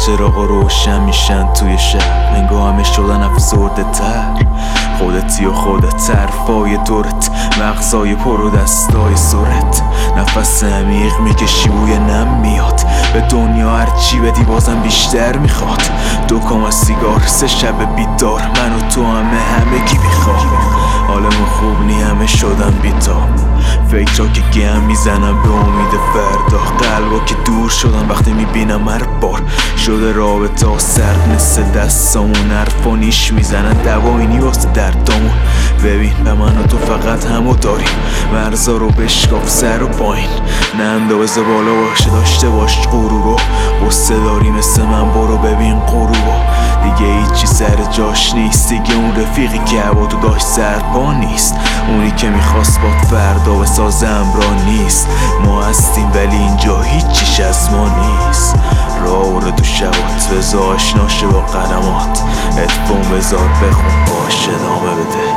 چراغا روشن میشن توی شهر، انگار همه شدن افسرده تر. خودتی و خودت، حرفای دورت، مغزای پر و دستای سرت. نفس عمیق میکشی بوی نم میاد، به دنیا هرچی بدی بازم بیشتر میخواد. 2 کام سیگار، 3 شب بیدار، من و تو همگی بیخواب. حالمون خوب نی، همه شدن بیتاب، فکرها که گم میزنم به امید فردا. قلبا که دور شدن وقتی میبینم هر بار شده رابطه ها سرد مثل دستامون. حرفا نیش میزنن دوایی واسه دردامون. ببین به من و تو فقط همو داریم، مرزا رو بشکاف سر و پایین، نه اندازه بالا باشه داشته باش غرورو. غصه داری مثل من برو ببین غروبو، دیگه هیچی سر جاش نیست. دیگه اون رفیقی که هوا تو داشت سرپا نیست، اونی که میخواست باد فردا بسازه امرا نیست. ما هستیم ولی اینجا هیچیش از ما نیست. راه رو تو شبات بذار آشناشه با قدمات، هدفون بذار بخون باش ادامه بده.